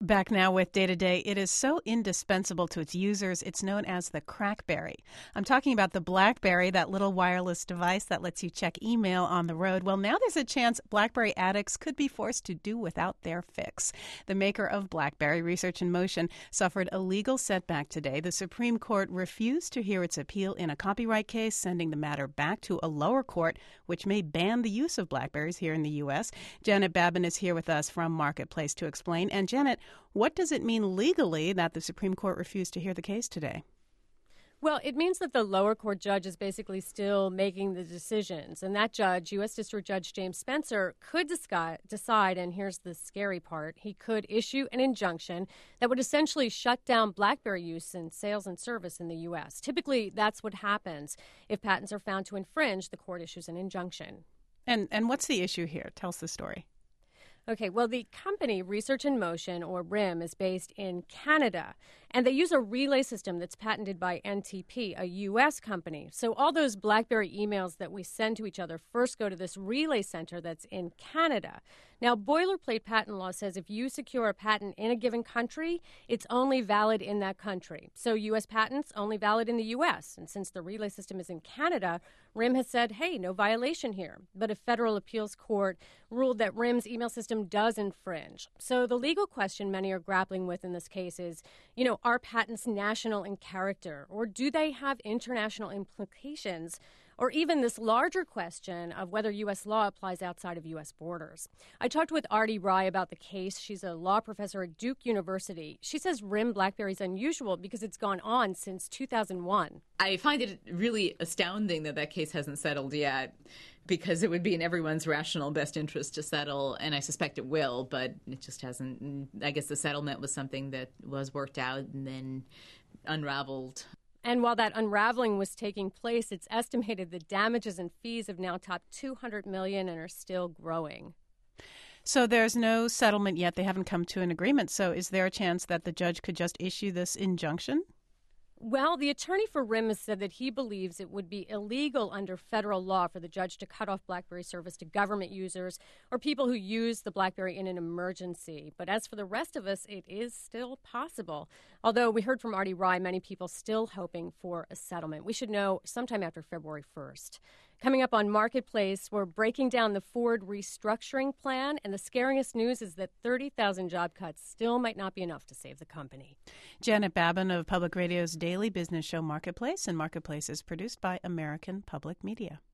Back now with Day to Day. It is so indispensable to its users. It's known as the Crackberry. I'm talking about the BlackBerry, that little wireless device that lets you check email on the road. Well, now there's a chance BlackBerry addicts could be forced to do without their fix. The maker of BlackBerry, Research in Motion, suffered a legal setback today. The Supreme Court refused to hear its appeal in a copyright case, sending the matter back to a lower court, which may ban the use of BlackBerries here in the U.S. Janet Babin is here with us from Marketplace to explain. And Janet, what does it mean legally that the Supreme Court refused to hear the case today? Well, it means that the lower court judge is basically still making the decisions. And that judge, U.S. District Judge James Spencer, could decide, and here's the scary part, he could issue an injunction that would essentially shut down BlackBerry use in sales and service in the U.S. Typically, that's what happens. If patents are found to infringe, the court issues an injunction. And what's the issue here? Tell us the story. Okay, well, the company Research in Motion, or RIM, is based in Canada, and they use a relay system that's patented by NTP, a U.S. company. So all those BlackBerry emails that we send to each other first go to this relay center that's in Canada. Now, boilerplate patent law says if you secure a patent in a given country, it's only valid in that country. So U.S. patents only valid in the U.S., and since the relay system is in Canada, RIM has said, hey, no violation here. But a federal appeals court ruled that RIM's email system does infringe. So the legal question many are grappling with in this case is, are patents national in character, or do they have international implications? Or even this larger question of whether U.S. law applies outside of U.S. borders. I talked with Artie Rai about the case. She's a law professor at Duke University. She says RIM BlackBerry is unusual because it's gone on since 2001. I find it really astounding that case hasn't settled yet, because it would be in everyone's rational best interest to settle, and I suspect it will, but it just hasn't. I guess the settlement was something that was worked out and then unraveled. And while that unraveling was taking place, it's estimated the damages and fees have now topped $200 million and are still growing. So there's no settlement yet. They haven't come to an agreement. So is there a chance that the judge could just issue this injunction? Well, the attorney for RIM has said that he believes it would be illegal under federal law for the judge to cut off BlackBerry service to government users or people who use the BlackBerry in an emergency. But as for the rest of us, it is still possible. Although we heard from Artie Rai, many people still hoping for a settlement. We should know sometime after February 1st. Coming up on Marketplace, we're breaking down the Ford restructuring plan, and the scariest news is that 30,000 job cuts still might not be enough to save the company. Janet Babin of Public Radio's daily business show Marketplace, and Marketplace is produced by American Public Media.